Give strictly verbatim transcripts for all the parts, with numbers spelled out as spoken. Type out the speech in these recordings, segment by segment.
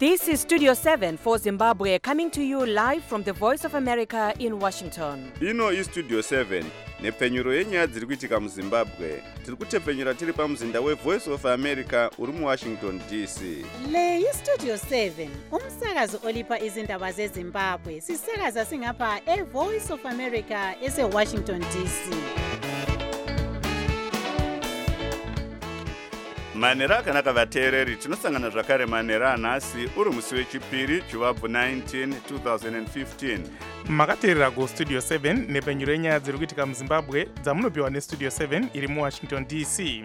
This is Studio seven for Zimbabwe, coming to you live from the Voice of America in Washington. Ino is Studio seven, nepfenyuro yenyaya dziri kuitika muZimbabwe. Tiri kutepfenyura tiri pamuzinda weVoice of America uri muWashington D C. Le iStudio seven, umsakazo olipa izindaba zeZimbabwe. Sisakaza singapha eVoice of America eseWashington D C. Manera akanaka vateereri, tinosangana zvakare manera anhasi uri musi wechipiri Chivabvu nineteen twenty fifteen. Makateerera kuStudio seven nepfenyuro yenyaya dziri kuitika muZimbabwe dzamunopiwa neStudio seven iri muWashington D C.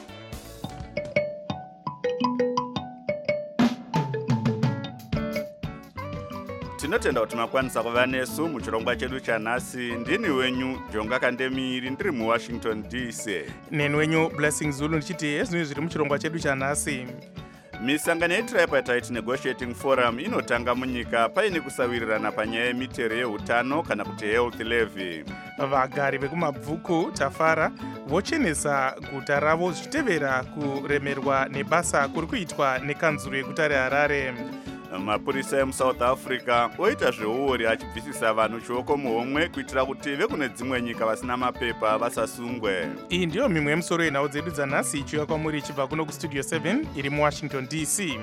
Tinotenda kuti makwanisa kuva nesu muchirongwa chedu chanhasi. Ndini wenyu Jonga Kandemiri ndiri muWashington D C. Neni wenyu Blessing Zulu ndichiti ezvinhu zviri muchirongwa chedu chanhasi. Misangano yeTripartite Negotiating Forum inotanga munyika paine kusawirirana panyaya yemitero yeutano kana kuti health levy. Vagari vekumabvuku Tafara vochenesa guta ravo zvichitevera kuremerwa nebasa kuri kuitwa nekanzuru yeguta reHarare. Mapurisa emuSouth Africa oita zveuori achibvisisa vanhu chioko muhomwe kuitira kuti vekune dzimwe nyika vasina mapepa vasasungwe. Iyi ndiyo mimwe yemusoro yenhau dzedu dzanhasi ichiuya kwamuri ichibva kuno kuStudio seven iri muWashington D C.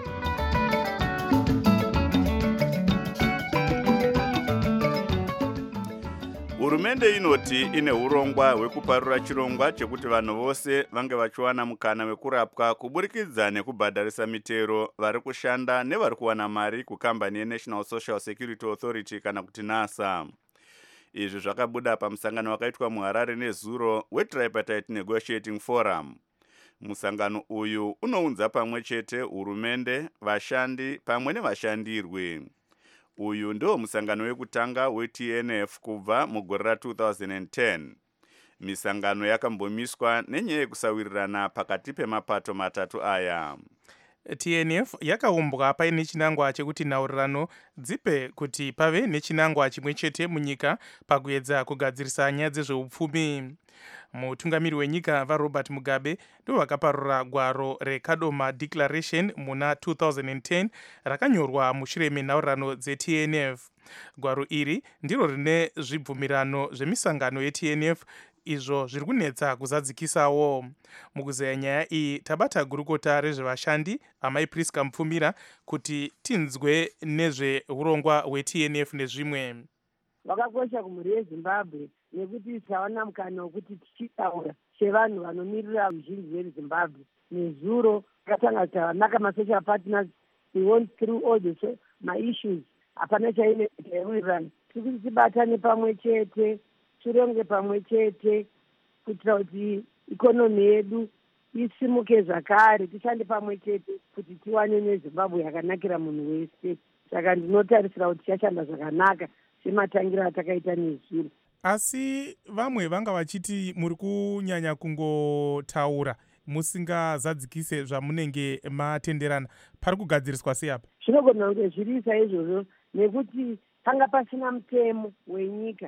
Hurumende inoti ine urongwa hwekuparura chirongwa chekuti vanhu vose vange vachiwana mukana wekurapwa kuburikidza nekubhadharisa mitero vari kushanda nevari kuwana mari kukambani yeNational Social Security Authority kana kuti NASA. Izvi zvakabuda pamusangano wakaitwa muHarare nezuro weTripartite Negotiating Forum. Musangano uyu unounza pamwe chete hurumende, vashandi pamwe nevashandirwi. Uyu ndio musangano wekutanga weT N F kubva mugore ra two thousand ten. Misangano yakambomiswa nenyaya yekusawirirana pakati pemapato matatu aya. T N F yakaumbwa paine chinangwa chekuti nhaurirano dzipe kuti pave nechinangwa chimwe chete munyika pakuedza kugadzirisa nyaya dzezveupfumi. Mutungamiri wenyika vaRobert Mugabe ndo vakaparura gwaro reKadoma Declaration muna two thousand ten rakanyorwa mushure menhaurirano dzeT N F. Gwaro iri ndiro rine zvibvumirano zvemisangano yeT N F izvo zviri kunetsa kuzadzikisawo. Mukuzeya nyaya iyi tabata gurukota rezvevashandi Amai Priska Mupfumira kuti tinzwe nezveurongwa hweT N F nezvimwe. Vakakosha kumhuri yeZimbabwe nekuti tawana mukana wekuti tichitaura sevanhu vanomirira ruzhinji rweZimbabwe. Nezuro takatanga tavanaka masocial partners, we went through all the so, my issues. Hapana chaine kuwirirana. Tiri kuti tibatane pamwe chete, tironge pamwe chete kuitira kuti ikonomi yedu isimuke zvakare, tishande pamwe chete kuti tiwane neZimbabwe yakanakira munhu wese. Saka ndinotarisira kuti tichashanda zvakanaka sematangira atakaita nezuro. Asi vamwe vanga vachiti muri kunyanya kungotaura musingazadzikise zvamunenge matenderana. Pari kugadziriswa sei apa? Zvinogona kunge zviri saizvozvo nekuti panga pasina mutemo wenyika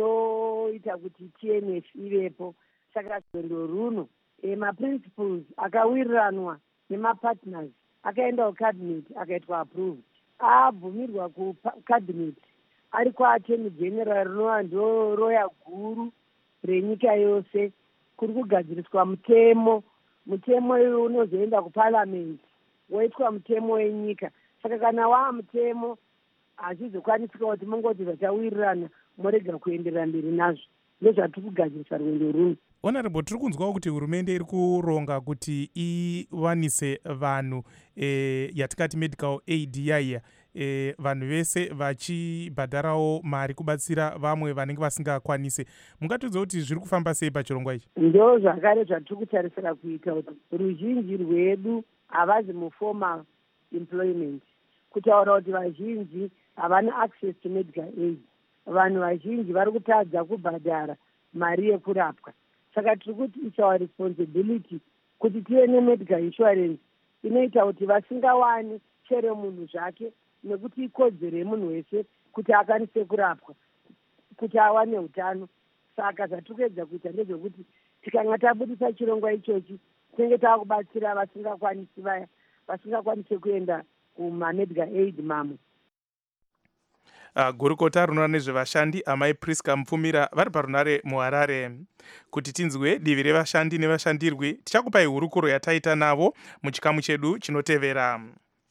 unoita kuti T N F ivepo. Saka rwendo runo maprinciples akawiriranwa nemapartners akaenda kucabinet akaitwa approved. Abvumirwa kucabinet ari kwaattorney general rinova ndo roya guru renyika yose. Kuri kugadziriswa mutemo. Mutemo uyu unozoenda kuparliament woitwa mutemo wenyika. Saka kana waa mutemo hazvizokwanisika kuti mungoti zvachawirirana morega kuenderera mberi nazvo. Ndozvatiri kugadzirisa rwendo runo. Honorable, tiri kunzwawo kuti hurumende iri kuronga kuti iwanise vanhu e, yatikati medical aid yaiya e, vanhu vese vachibhadharawo mari kubatsira vamwe vanenge vasingakwanise. Mungatudza kuti zviri kufamba sei pachirongwa ichi? Ndo zvakare zvatiri kutarisira kuita kuti ruzhinji rwedu havazi muformal employment. Kutaura kuti vazhinji havana access to medical aid. Vanhu vazhinji vari kutadza kubhadhara mari yekurapwa. Saka tiri kuti it's our responsibility kuti tive nemedical insurance inoita kuti vasingawani chere munhu zvake nekuti ikodzero yemunhu wese kuti akwanise kurapwa, kuti awane utano. Saka zvatiri kuedza kuita ndezvekuti tikanga tabudisa chirongwa ichochi tinenge taakubatsira vasingakwanisi vaya vasingakwanisi kuenda kumamedical aid mamwe. Uh, gurukota rinoona nezvevashandi amai Priska Mupfumira vari parunare muHarare. Kuti tinzwe divi revashandi nevashandirwi, tichakupai hurukuro yataita navo muchikamu chedu chinotevera.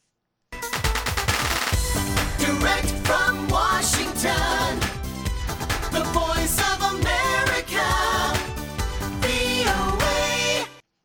Direct from Washington, the voice of America, V O A.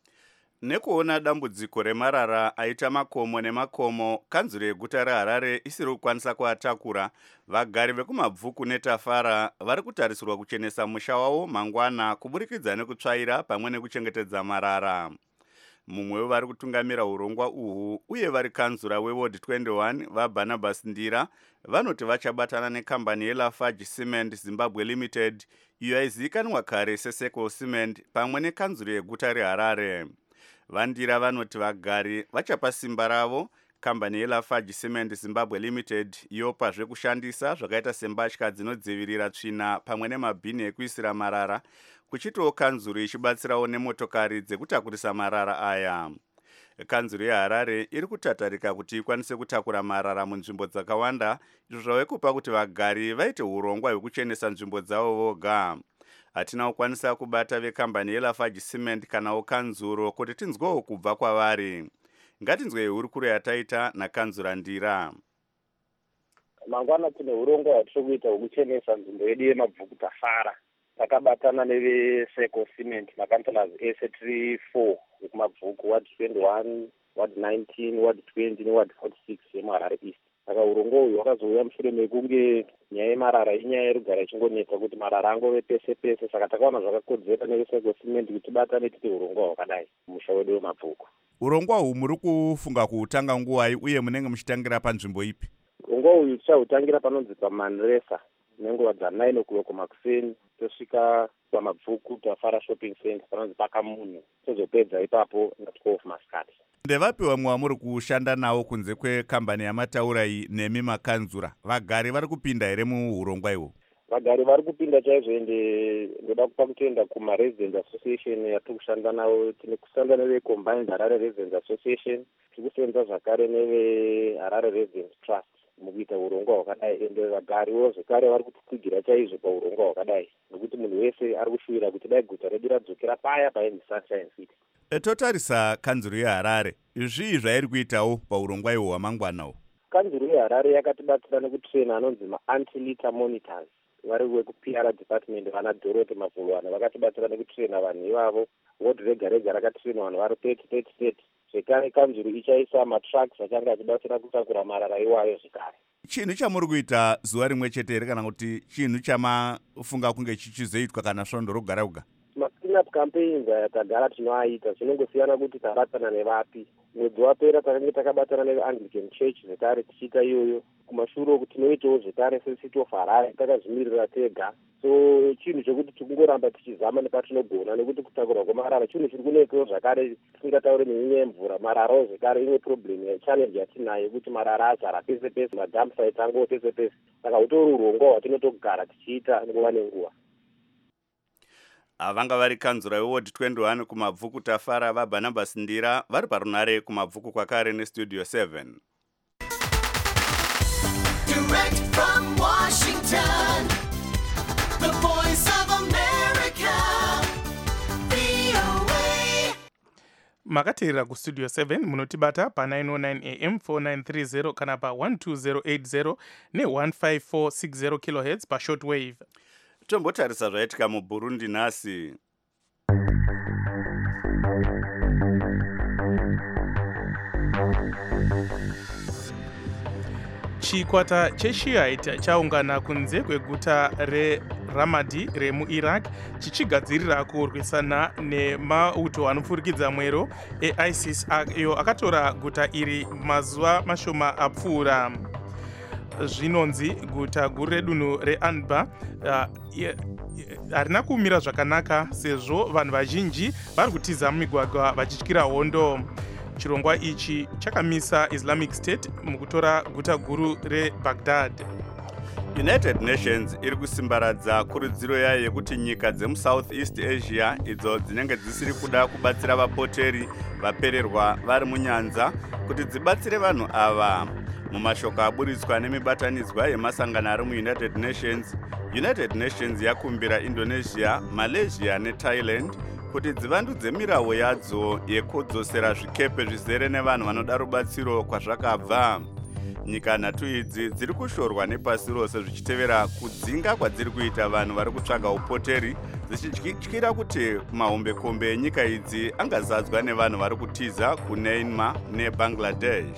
Nekuona dambudziko remarara aita makomo nemakomo, kanzuro yeguta reHarare isiri kukwanisa kuatakura, vagari vekumabvuku neTafara vari kutarisirwa kuchenesa musha wavo mangwana kuburikidza nekutsvaira pamwe nekuchengetedza marara. Mumwe wevari kutungamira urongwa uhu uye vari kanzura weWard twenty-one vaBarnabas Ndira vanoti vachabatana nekambani yeLafarge Cement Zimbabwe Limited iyo yaizivikanwa kare seSeco Cement pamwe nekanzuro yeguta reHarare. Vandira vanoti vagari vachapa simba ravo kambani yeLafarge Cement Zimbabwe Limited yopa zvekushandisa zvakaita sembatya dzinodzivirira tsvina pamwe nemabhini ekuisira marara, kuchitawo kanzuro ichibatsirawo nemotokari dzekutakurisa marara aya. Kanzuro yeHarare iri kutatarika kuti ikwanise kutakura marara munzvimbo dzakawanda, izvo zvave kupa kuti vagari vaite urongwa hwekuchenesa nzvimbo dzavo voga. Hatina kukwanisa kubata vekambani yeLafarge Cement kanawo kanzuro kuti tinzwewo kubva kwavari. Ngatinzwe hurukuro yataita nakanzura Ndira. Mangwana tine urongwa hwatiri kuita hwekuchenesa nzvimbo yedu yemabvuku Tafara. Takabatana neveSeco Cement makantonas ese tiri four yekumabvuku, Ward twenty-one, Ward nineteen, Ward twenty neWard forty-six yemuHarare East. Saka urongwa uyu hwakazouya mushure mekunge nyaya yemarara inyaya irigara ichingonetsa kuti marara angove pese pese. Saka takaona zvakakodzera neveSeco Cement kuti tibatane tite urongwa hwakadai musha wedu wemabvuku. Urongwa uhu muri kufunga kuutanga nguwai uye munenge muchitangira panzvimbo ipi? Urongwa uyu tichautangira panonzi paManresa nenguva dza-nine o'clock makuseni tosvika pamabvuku Tafara shopping center panonzi pakamunhu, tozopedza ipapo na-twelve masikati. Ndevapi vamwe vamuri kushanda nawo kunze kwekambani yamataura iyi nemi makanzura? Vagari vari kupinda here muurongwa ihwo? Vagari vari kupinda chaizvo, ende ndoda kupa kutenda kumaResidents Association yatiri kushanda nawo. Tine kushanda neveCombined Harare Residents Association, tiri kusenza zvakare neveHarare Residents Trust mukuita urongwa hwakadai, ende vagariwo zvekare vari kutitsigira chaizvo paurongwa hwakadai, nekuti munhu wese ari kushuvira kuti dai guta redu radzokera paya painzi Sunshine City. Totarisa kanzuro yeHarare, zvii zvairi kuitawo paurongwa ihwo hwamangwanawo? Kanzuro yeHarare yakatibatsira nekutrena anonzi ma-anti-litter monitors vari wekuP R department, vana Dorothy Mavulwana vakatibatsira nekutrena vanhu ivavo. Ward rega rega rakatrena vanhu vari thirty thirty thirty. Zvekare kanzuro ichaisa matrucks achange achibatsira kutakura marara iwayo zvekare. Chinhu chamuri kuita zuva rimwe chete here kana kuti chinhu chamafunga kunge chichizoitwa kana svondo rogara kuga? Ma-clean-up campaigns atagara tinoaita, zvinongosiyana kuti tabatana nevapi. Mwedzi wapera takange takabatana neveAnglican Church zvekare tichiita iyoyo. Kumashure uku tinoitawo zvekare seCity of Harare takazvimirira tega. So chinhu chekuti tikungoramba tichizama nepatinogona, nekuti kutakurwa kwemarara chinhu chiri kunetsawo zvakare. Tisingataure nenyaya yemvura, mararawo zvekare imwe problem challenge yatinayo kuti marara azara pese pese, madump sites angowo pese pese. Saka utori urongwa hwatinotogara tichiita nguva nenguva. Vanga vari kanzura weWard twenty-one kumabvuku Tafara vaBarnabas Ndira vari parunare kumabvuku kwakare neStudio seven. Direct from Washington, the voice of America, V O A. Makateerera kuStudio seven munotibata pa nine oh nine A M four nine three zero kana pa one two zero eight zero ne one five four six zero kilohertz pa shortwave. Tombotarisa zvaitika muBurundi nhasi. Chikwata cheShiite chaungana kunze kweguta reRamadi remuIraq chichigadzirira kurwisana nemauto anopfurikidza mwero eISIS iyo akatora guta iri mazuva mashoma apfuura. Zvinonzi guta guru redunhu reAnbar harina kumira zvakanaka sezvo vanhu vazhinji vari kutiza mumigwagwa vachityira hondo. Chirongwa ichi chakamisa Islamic State mukutora guta guru reBaghdad. United Nations iri kusimbaradza kurudziro yayo yekuti nyika dzemusouth east asia idzo dzinenge dzisiri kuda kubatsira vapoteri vapererwa vari munyanza kuti dzibatsire vanhu ava. Mumashoko aburitswa nemibatanidzwa yemasangano ari muunited nations, United Nations yakumbira Indonesia, Malaysia neThailand kuti dzivandudze mirawo yadzo yekudzosera zvikepe zvizere nevanhu vanoda rubatsiro kwazvakabva. Nyika nhatu idzi dziri kushorwa nepasi rose zvichitevera kudzinga kwadziri kuita vanhu vari kutsvaga upoteri, dzichityira kuti mahombekombe enyika idzi angazadzwa nevanhu vari kutiza kuMyanmar neBangladesh.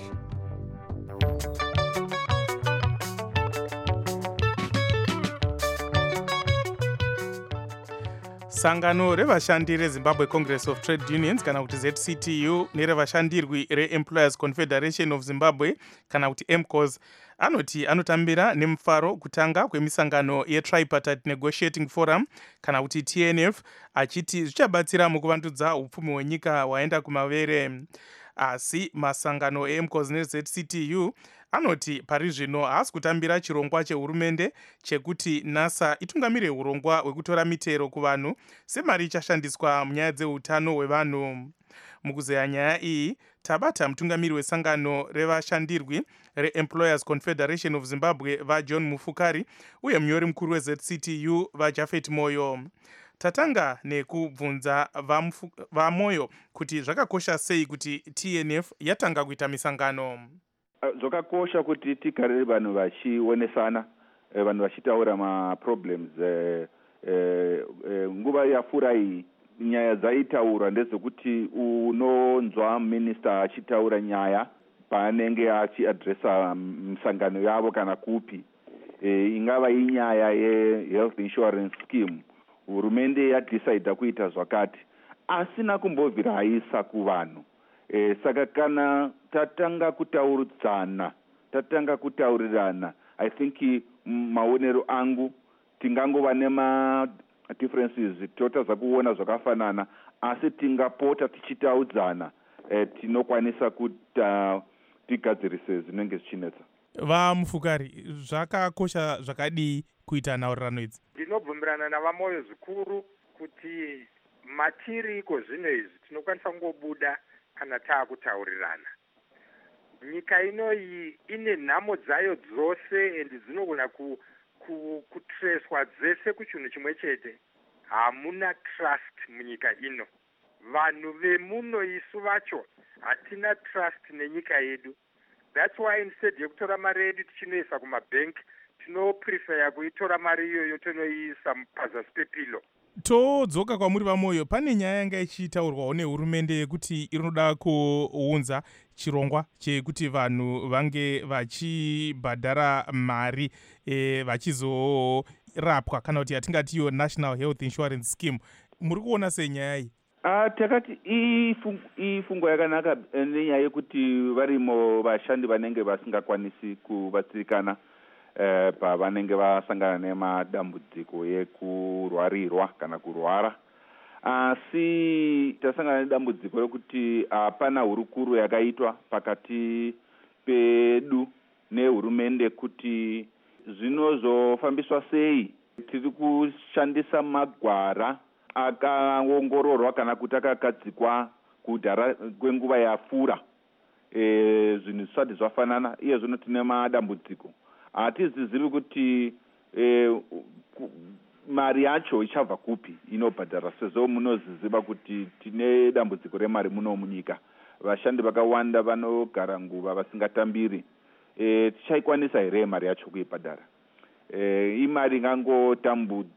Sangano revashandi reZimbabwe Congress of Trade Unions kana kuti Z C T U nerevashandirwi reEmployers Confederation of Zimbabwe kana kuti M C O S anoti anotambira nemufaro kutanga kwemisangano yeTripartite Negotiating Forum kana kuti T N F, achiti zvichabatsira mukuvandudza upfumi hwenyika waenda kumavere. Asi masangano eM C O S neZ C T U anoti pari zvino haasi kutambira chirongwa chehurumende chekuti NASA itungamire urongwa hwekutora mitero kuvanhu semari ichashandiswa munyaya dzeutano hwevanhu. Mukuzeya nyaya iyi tabata mutungamiri wesangano revashandirwi reEmployers Confederation of Zimbabwe vaJohn Mufukari uye munyori mukuru weZ C T U vaJafet Moyo. Tatanga nekubvunza vaMoyo kuti zvakakosha sei kuti T N F yatanga kuita misangano. Zvakakosha kuti tigare vanhu vachionesana, vanhu vachitaura maproblems. Nguva yapfuura iyi nyaya dzaitaura ndedzekuti unonzwa minister achitaura nyaya paanenge achiadresa misangano yavo kana kupi, ingava inyaya yehealth insurance scheme, hurumende yadecida kuita zvakati asina kumbobvira haisa kuvanhu. E, saka kana tatanga kutaurudzana, tatanga kutaurirana, I think maonero angu tingangova nema differences totadza kuona zvakafanana, asi tingapota tichitaudzana e, tinokwanisa kuti uh, tigadzirise zvinenge zvichinetsa. VaMufukari, zvakakosha zvakadii kuita nhaurirano idzi? Ndinobvumirana navaMoyo zvikuru kuti matiri iko zvino izvi tinokwanisa kungobuda kana taakutaurirana. Nyika inoyi ine nhamo dzayo dzose endi dzinogona ku, ku, kutreswa dzese kuchinhu chimwe chete. Hamuna trust munyika ino. Vanhu vemuno isu vacho hatina trust nenyika yedu. That's why instead yekutora mari yedu tichinoisa kumabank, tinoprefer kuitora mari iyoyo tonoiisa pazasi pepilo. Todzoka kwamuri vaMoyo, pane nyaya yanga ichitaurwawo nehurumende yekuti inoda kuunza chirongwa chekuti vanhu vange vachibhadhara mari e, vachizorapwa kana kuti yatingati iyo National Health Insurance Scheme. Muri kuona sei nyaya iyi? Ah, takati ifungo yakanaka nenyaya yekuti varimo vashandi vanenge vasingakwanisi kubatsirikana eh, pavanenge vasangana nemadambudziko yekurwarirwa kana kurwara. Asi tasangana nedambudziko rekuti hapana hurukuru yakaitwa pakati pedu nehurumende kuti zvinozofambiswa sei. Tiri kushandisa magwara akaongororwa kana kuti akagadzikwa kudhara kwenguva yapfuura, e, zvinhu zvisati zvafanana, iye zvino tine madambudziko. Hatizizivi kuti e, mari yacho ichabva kupi inobhadhara, sezvo munoziziva kuti tine dambudziko remari muno munyika. Vashandi vakawanda vanogara nguva vasingatambiri. E, tichaikwanisa here mari yacho kuibhadhara? E, imari ingangotambudza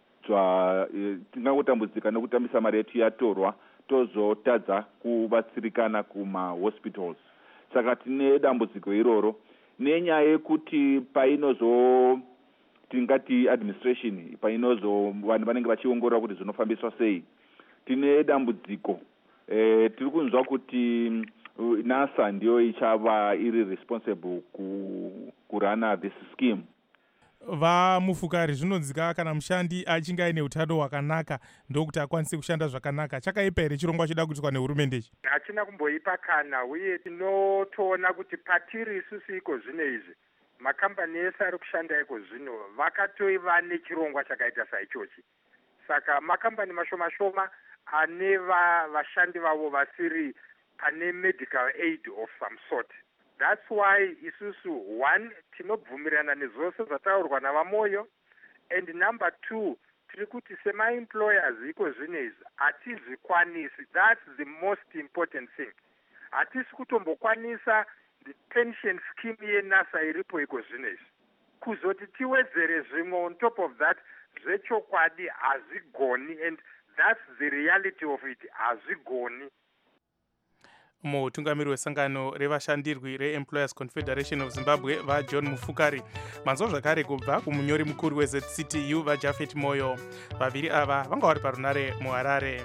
tingangotambudzika nekutambisa mari yetu yatorwa tozotadza kubatsirikana kumahospitals. Saka tine dambudziko iroro nenyaya yekuti painozo tingati administration painozo vanhu vanenge vachiongorora kuti zvinofambiswa sei, tine dambudziko. E, tiri kunzwa kuti NASA ndiyo ichava iri responsible ku, kurana this scheme. VaMufukari, zvinonzika kana mushandi achinge aine utano hwakanaka ndokuti akwanise kushanda zvakanaka. Chakaipa here chirongwa chida kuitwa nehurumende ichi? Hachina kumboipa kana, uye tinotoona kuti patiri isusu iko zvino izvi makambani ese ari kushanda iko zvino vakatoiva nechirongwa chakaita saichochi. Saka makambani mashoma shoma ane vashandi vavo vasiri pane medical aid of some sort. That's why isusu one tinobvumirana nezvose zvataurwa navamoyo, and number two tiri kuti sema-employers iko zvinezvi hatizvikwanisi. That's the most important thing. Hatisi kutombokwanisa the pension scheme yenasa iripo iko zvinezvi. Kuzoti tiwedzere zvimwe on top of that zvechokwadi hazigoni, and that's the reality of it, hazigoni. mutungamiri wesangano revashandirwi reEmployers Confederation of Zimbabwe vaJohn Mufukari. Manzwa zvakare kubva kumunyori mukuru weZ C T U vaJafet Moyo. Vaviri ava vanga vari parunare muHarare.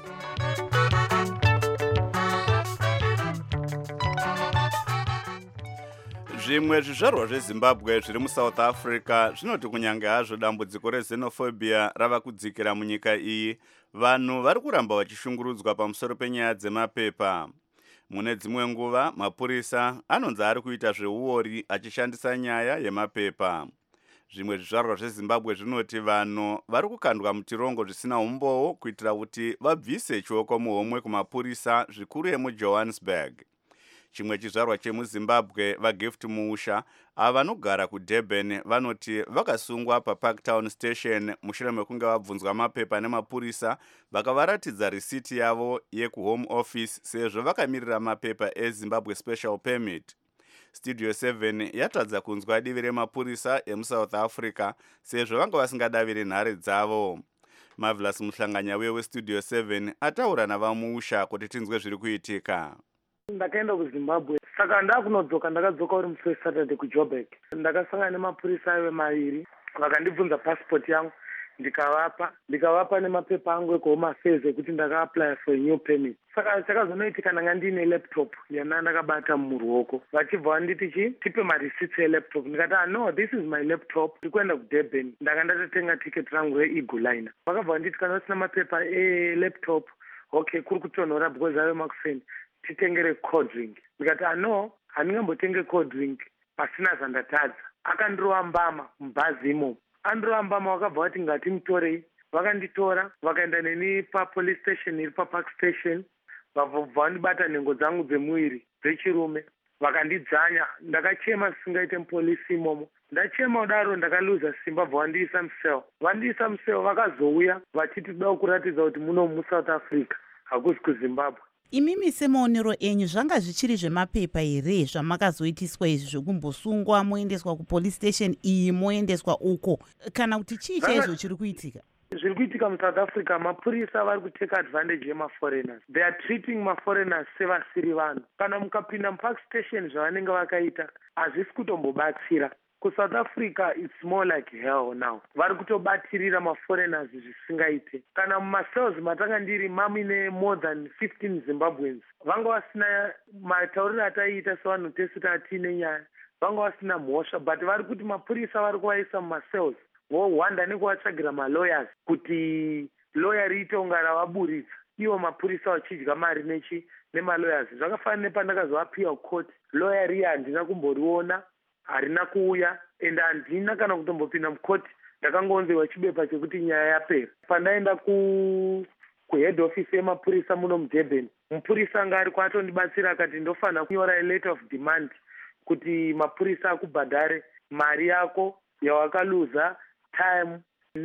Zvimwe zvizvarwa zveZimbabwe zviri muSouth Africa zvinoti kunyange hazvo dambudziko rezenophobia rava kudzikira munyika iyi, vanhu vari kuramba vachishungurudzwa pamusoro penyaya dzemapepa. Mune dzimwe nguva mapurisa anonzi ari kuita zveuori achishandisa nyaya yemapepa. Zvimwe zvizvarwa zveZimbabwe zvinoti vanhu vari kukandwa mutirongo zvisina umbowo kuitira kuti vabvise chioko muhomwe kumapurisa zvikuru emuJohannesburg. Chimwe chizvarwa chemuZimbabwe vaGift Muusha ava vanogara kuDurban vanoti vakasungwa paParktown Station mushure mekunge vabvunzwa mapepa nemapurisa vakavaratidza risiti yavo yekuHome Office sezvo vakamirira mapepa eZimbabwe Special Permit. Studio seven yatadza kunzwa divi remapurisa emuSouth Africa sezvo vanga vasingadaviri nhare dzavo. Marvelous Muhlanganya weStudio seven ataura navaMuusha kuti tinzwe zviri kuitika. Ndakaenda kuZimbabwe, saka ndakunodzoka ndakadzoka uri muFirst Saturday kuJoburg. Ndakasangana nemapurisa ave maviri, vakandibvunza passport yangu, ndikavapa, ndikavapa nemapepa angu ekuHome Affairs ekuti ndaka-apply for a new permit. Saka chakazonoitika ndanga ndine laptop yana ndakabata muruoko. Vachibva vanditi chi tipe mareceipts elaptop. Ndikati ah no, this is my laptop. Ndikuenda kuDurban. Ndanga ndatotenga ticket rangu reEagle Liner. Vakabva vanditi kana usina mapepa elaptop, okay, kuri kutonhora because ave makuseni. Titengere cold drink. Ndikati ano handingambotenge cold drink pasina zvandatadza. Akandirova mbama mubhazi imo. Andirova mbama vakabva vati ngatimutorei. Vakanditora vakaenda neni papolice station iri paPark Station. Vabva vandibata nhengo dzangu dzemuviri dzechirume. Vakandidzanya. Ndakachema sisingaite mupolisi imomo. Ndachema kudaro ndakaluza simba bva vandiisa musel. Vandiisa musel vakazouya vachiti toda kuratidza kuti muno muSouth Africa hakusi kuZimbabwe. Imimi semaonero enyu zvanga zvichiri zvemapepa here zvamakazoitiswa izvi zvokumbosungwa moendeswa kupolice station iyi moendeswa uko, kana kuti chii chaizvo chiri kuitika? Zviri kuitika muSouth Africa, mapurisa vari kuteka advantage yemaforeigners. They are treating maforeigners sevasiri vanhu. Kana mukapinda muPark Station zvavanenge vakaita hazvisi kutombobatsira. KuSouth Africa it's more like hell now. Vari kutobatirira maforeigners zvisingaite. Kana mumacells matanga ndiri mamine more than fifteen Zimbabweans. Vanga vasina matauriro ataiita sevanhu tese tatine nyaya. Vanga vasina mhosva, but vari kuti mapurisa vari kuvaisa mumacells. Vohwanda nekuvatsvagira malawyers kuti lawyer riite unga ravaburitsa. Ivo mapurisa vachidya mari nechi nemalawyers. Zvakafanana nepandakazovapiwa court. Lawyer riya handina kumboriona. Harina kuuya ende handina kana kutombopinda mukoti. Ndakangonzerwa chibepa chekuti nyaya yapera. Pandaenda ku kuhead office yemapurisa muno muDurban, mupurisa anga ari kwatondibatsira akati ndofana kunyora a letter of demand kuti mapurisa akubhadhare mari yako yawakaluza, time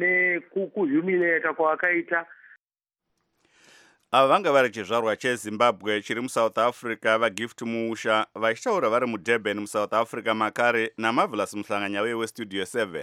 nekukuhumiliata kwawakaita. Ava vanga vari chizvarwa cheZimbabwe chiri muSouth Africa vaGift Muusha vachitaura vari muDurban muSouth Africa makare naMarvelous Muhlanganya weStudio seven.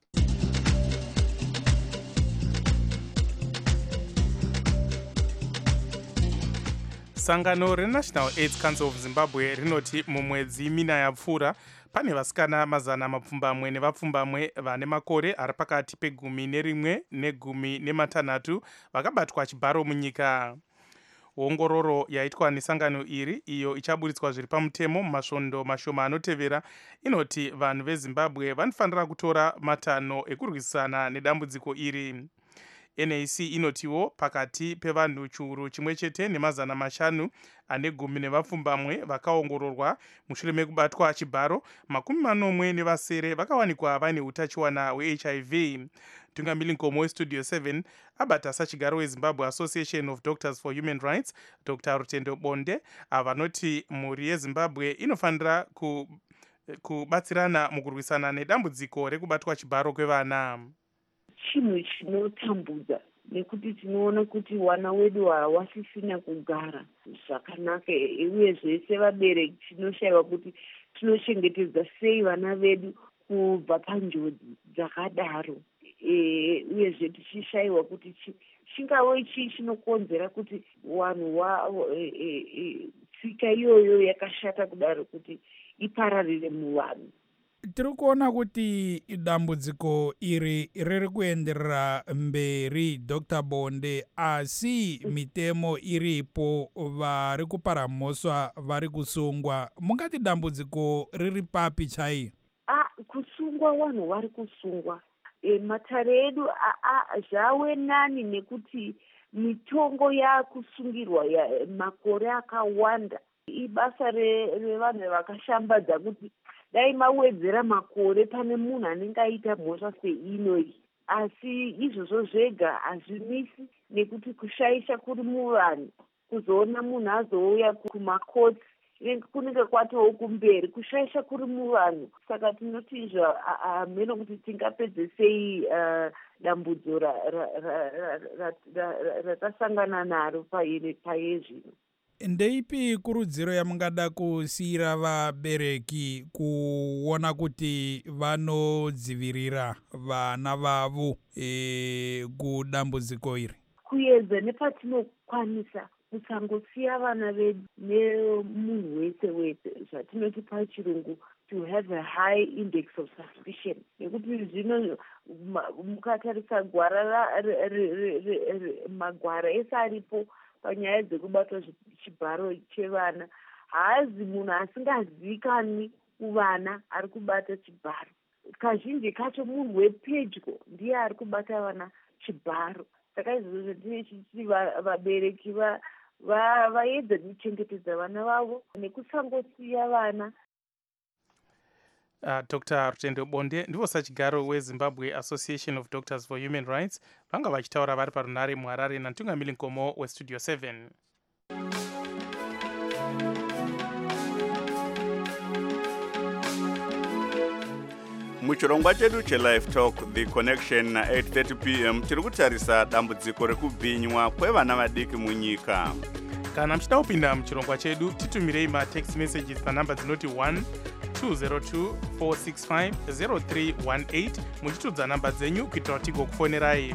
Sangano reNational AIDS Council of Zimbabwe rinoti mumwedzi mina yapfuura pane vasikana mazana mapfumbamwe nevapfumbamwe vane makore ari pakati pegumi nerimwe negumi nematanhatu vakabatwa chibharo munyika. Ongororo yaitwa nesangano iri iyo ichaburitswa zviri pamutemo mumasvondo mashoma anotevera inoti vanhu veZimbabwe vanofanira kutora matanho ekurwisana nedambudziko iri. N A C inotiwo pakati pevanhu chiuru chimwe chete nemazana mashanu ane gumi nevapfumbamwe vakaongororwa mushure mekubatwa chibharo, makumi manomwe nevasere vakawanikwa vaine utachiwana hwe-H I V. Tungamiri nkomo westudio seven abata sachigaro weZimbabwe Association of Doctors for Human Rights, Doctor Rutendo Bonde, avanoti mhuri yeZimbabwe inofanira ku kubatsirana mukurwisana nedambudziko rekubatwa chibharo kwevana. Chinhu chinotambudza nekuti tinoona kuti vana wedu havasisina kugara zvakanaka, uyezve sevabereki tinoshayiwa kuti tinochengetedza sei vana vedu kubva panjodzi dzakadaro, uyezve tichishayiwa kuti chingave chii chinokonzera kuti vanhu tsika iyoyo yakashata kudaro kuti ipararire muvanhu. Tiri kuona kuti dambudziko iri riri kuenderera mberi Doctor Bonde, asi mitemo iripo, vari kupara mhosva vari kusungwa. Mungati dambudziko riri papi chai? Ah, kusungwa vanhu vari kusungwa. E, matare edu zvave nani nekuti mitongo yakusungirwa ya makore akawanda. Ibasa revanhu vakashambadza kuti dai mawedzera makore pane munhu anenge aita mhosva seinoyi, asi izvozvo zvega hazvimisi nekuti kushayisha kuri muvanhu. Kuzoona munhu azouya kumakoti kunenge kwatowo kumberi, kushayisha kuri muvanhu. Saka tinoti izvo hameno kuti tingapedze sei dambudzo ratasangana naro paye zvino. Ndeipi kurudziro yamungada kusiyira vabereki kuona kuti vanodzivirira vana vavo e, kudambudziko iri? Kuedza nepatinokwanisa kusangosiya vana vedu nemunhu wese wese, zvatinoti pachirungu to have a high index of suspicion. Nekuti zvino mukatarisa gwara magwara ese aripo panyaya dzekubatwa chibharo chevana, haazi munhu asingazivikanwi kuvana ari kubata chibharo. Kazhinji kacho munhu wepedyo ndiye ari kubata vana chibharo. Saka izvozvo zvatine chichi vabereki vaedza kuchengetedza vana vavo nekusangosiya vana. Uh, Doctor Rutendo Bonde ndivo sachigaro weZimbabwe Association of Doctors for Human Rights vanga vachitaura vari parunare muHarare natungamiri nkomo westudio seven. muchirongwa chedu chelive talk The Connection na eight thirty p m tiri kutarisa dambudziko rekubhinywa kwevana vadiki munyika. Kana muchida kupinda muchirongwa chedu titumirei matext messages panhamba dzinoti one two zero two four six five zero three one eight muchitudza namba dzenyu kuitira kuti tigokufonerai.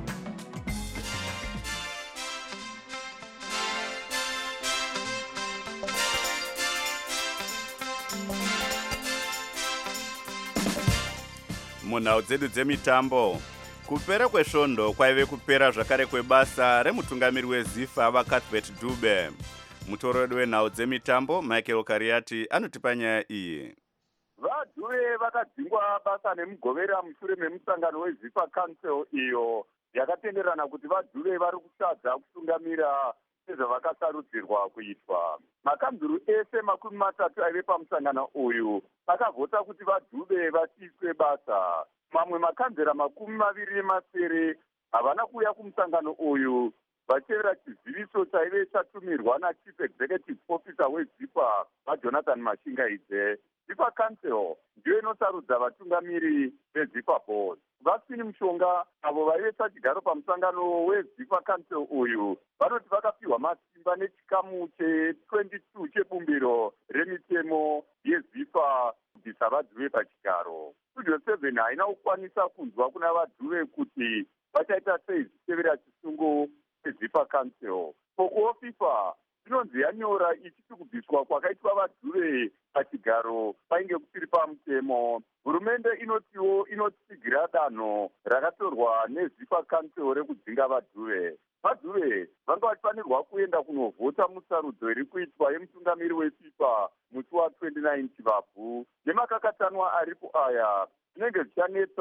munhau dzedu dzemitambo, kupera kwesvondo kwaive kupera zvakare kwebasa remutungamiri wezifa vaCuthbert Dube. Mutorodi wenhau dzemitambo Michael Kariati anotipa nyaya iyi. VaDube vakadzingwa basa nemugovera mushure memusangano wezifa council iyo yakatenderana kuti vaDube vari kutadza kutungamira sezvavakasarudzirwa kuitwa. Makanzuru ese makumi matatu aive pamusangano uyu akavhota kuti vaDube vasiiswe basa. Mamwe makanzera makumi maviri nemasere havana kuuya kumusangano uyu vachevera chiziviso chaive chatumirwa nachief executive officer wezipa vaJonathan Mashingaidze. Zipa council ndiyo inosarudza vatungamiri vezipa board. Vasini Mushonga avo vaive sachigaro pamusangano wezipa council uyu vanoti vakapiwa masimba nechikamu che-twenty-two chebumbiro remitemo yezipa kubvisa vaDube pachigaro. Studio seven haina kukwanisa kunzwa kuna vaDube kuti vachaita sei zvichitevera chisungo chezipa council. Pokuwo FIFA inonzi yanyora ichiti kubviswa kwakaitwa vaDube pachigaro painge kusiri pamutemo. Hurumende inotiwo inotsigira danho rakatorwa nezipa council rekudzinga vaDube. vaDube vanga vachifanirwa kuenda kunovhota musarudzo iri kuitwa yemutungamiri weFIFA musi wa twenty-nine Chivabvu. Nemakakatanwa aripo aya zvinenge zvichanetsa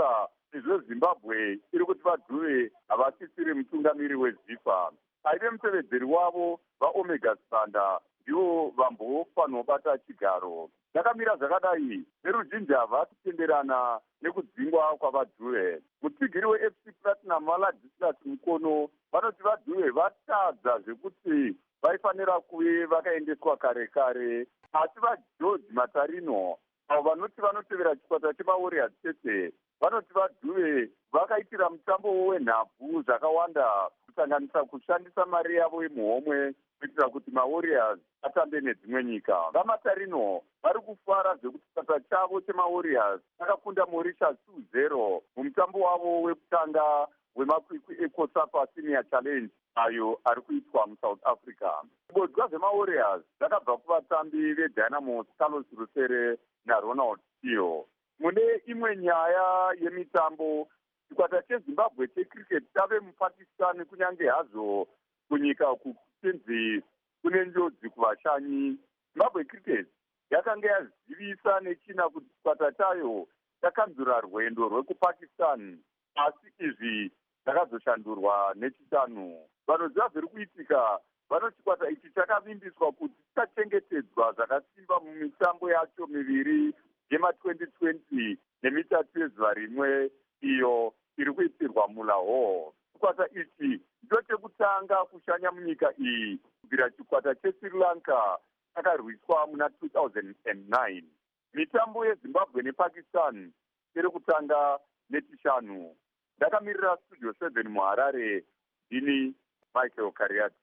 izvo zimbabwe iri kuti vadhuve havasisiri mutungamiri wezifa. Aive mutevedzeri wavo vaomega sanda ndivo vambofanwa bata chigaro. Ndakamira zvakadai veruzhinji havasitenderana nekudzingwa kwavadhuve. Mutsigiri weF C Platinum Maladislas Mukono vanoti vadhuve vatadza zvekuti vaifanira kuve vakaendeswa kare kare, asi vageorge Matarino avo vanoti vanotevera chikwata chemawarriors chete vanoti vadhuve vakaitira mutambo wenhabvu zvakawanda kusanganisa kushandisa mari yavo yemuhomwe kuitira kuti mawarriors atambe nedzimwe nyika. VaMatarino vari kufara zvekuti chikwata chavo chemawarriors akakunda Mauritius two zero mumutambo wavo wekutanga wemakwikwi eCOSAFA Senior Challenge ayo ari kuitwa muSouth Africa. Bodzwa zvemawarriors zvakabva kuvatambi veDynamos Carlos Rusere naRonald Tio. Mune imwe nyaya yemitambo, chikwata cheZimbabwe checricket chave muPakistan kunyange hazvo kunyika kuchenzi kune njodzi kuvashanyi. Zimbabwe cricket yakanga yazivisa nechina kuti chikwata chayo chakanzura rwendo rwekuPakistan, asi izvi zvakazoshandurwa nechitanu. Vanoziva zviri kuitika vanoti chikwata ichi chakavimbiswa kuti chichachengetedzwa zvakasimba mumitambo yacho miviri yema twenty twenty nemitatu yezuva rimwe iyo iri kuitirwa muLahore. Chikwata ichi ndicho chekutanga kushanya munyika iyi kubvira chikwata cheSri Lanka chakarwiswa muna two thousand nine. Mitambo yeZimbabwe nePakistan iri kutanga nechishanu. Ndakamirira Studio seven muHarare, ndini Michael Kariati.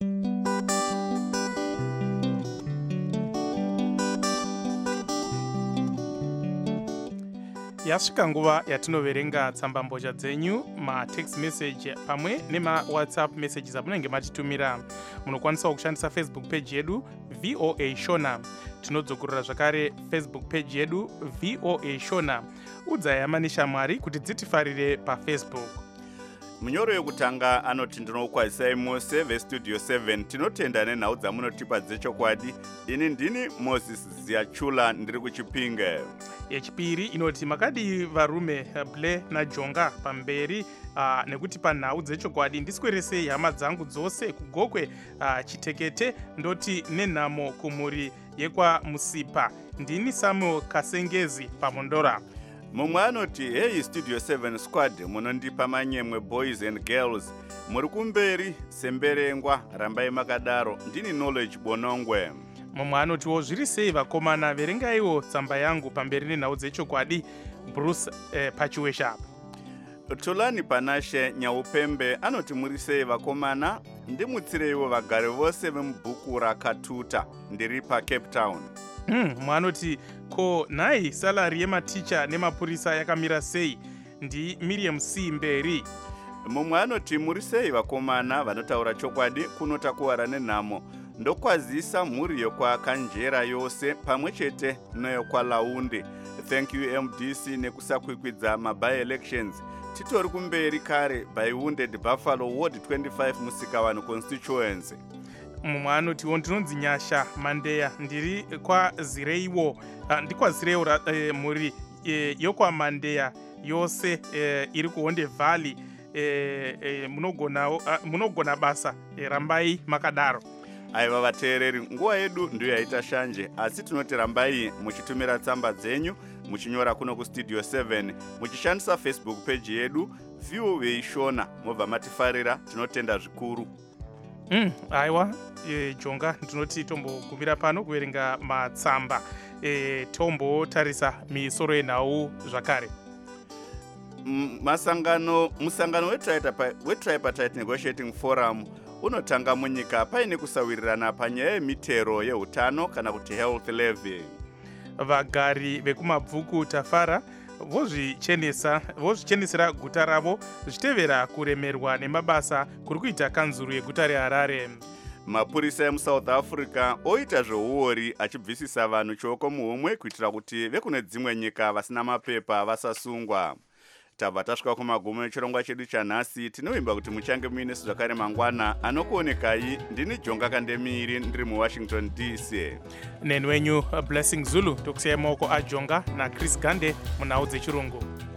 Yasvika nguva yatinoverenga tsambambozha dzenyu, matext message pamwe nemawhatsapp messages amunenge matitumira. Munokwanisa kushandisa Facebook page yedu V O A Shona. Tinodzokorera zvakare Facebook page yedu V O A Shona. Udzai hama neshamwari kuti dzitifarire paFacebook. Munyoro yekutanga anoti ndinokwazisai mose vestudio seven tinotenda nenhau dzamunotipa dzechokwadi. Ini ndini Moses Ziachula ndiri kuChipinge. Yechipiri inoti makadi varume Ble naJonga pamberi uh, nekuti panhau dzechokwadi ndisweresei hama dzangu dzose kugokwe uh, Chitekete ndoti nenhamo kumhuri yekwa Musipa. Ndini Samuel Kasengezi paMondora. Mumwe anoti hey Studio seven squad munondipa manyemwe boys and girls muri kumberi semberengwa rambai makadaro ndini Knowledge Bonongwe. Mumwe anotiwo zviri sei vakomana verengaiwo tsamba yangu pamberi nenhau dzechokwadi Bruce eh, Pachiwesha. Tolani Panashe Nyaupembe anoti muri sei vakomana ndimutsireiwo vagari vose vemubhuku rakatuta ndiri paCape Town. Hmm, mwanoti ko nai salary yematicha nemapurisa yakamira sei ndi Miriam C Mberi. Mumwe anoti muri sei vakomana vanotaura chokwadi kunotakuwara nenhamo ndokwazisa mhuri yokwa Kanjera yose pamwe chete neyokwa Launde. Thank you M D C nekusakwikwidza maby elections. Titori kumberi kare by Wounded Buffalo Ward twenty-five Musikawano constituency. Mumwe anotiwo ndinonzi Nyasha Mandeya ndiri kwa Zireiwo uh, ndikwa Zireiwo uh, muri uh, yokwa Mandeya yose uh, iri kuHonde Valley uh, uh, munogona, uh, munogona basa uh, rambai makadaro. Aiva vateereri, nguva yedu ndiyo yaita shanje, asi tinoti rambai muchitumira tsamba dzenyu muchinyora kuno kuStudio seven muchishandisa Facebook page yedu V O A Shona mobva matifarira, tinotenda zvikuru. Mm, aiwa e, Jonga ndinoti tombogumira pano kuverenga matsamba e, tombotarisa misoro yenhau zvakare. Mm, masangano musangano weTripartite Negotiating Forum unotanga munyika paine kusawirirana panyaya yemitero yeutano kana kuti health levy. Vagari vekumabvuku Tafara vozvichenesa vozvichenesera guta ravo zvichitevera kuremerwa nemabasa kuri kuita kanzuru yeguta reHarare. Mapurisa emuSouth Africa oita zveuori achibvisisa vanhu choko muhomwe kuitira kuti vekune dzimwe nyika vasina mapepa vasasungwa. Tabva tasvika kumagumo echirongwa chedu chanhasi. Tinovimba kuti muchange muine zvakare mangwana. Anokuonekai ndini Jonga Kandemiri ndiri muWashington D C. Nenwenyu Blessing Zulu tokusiyai maoko aJonga naChris Gande munhau dzechirungu.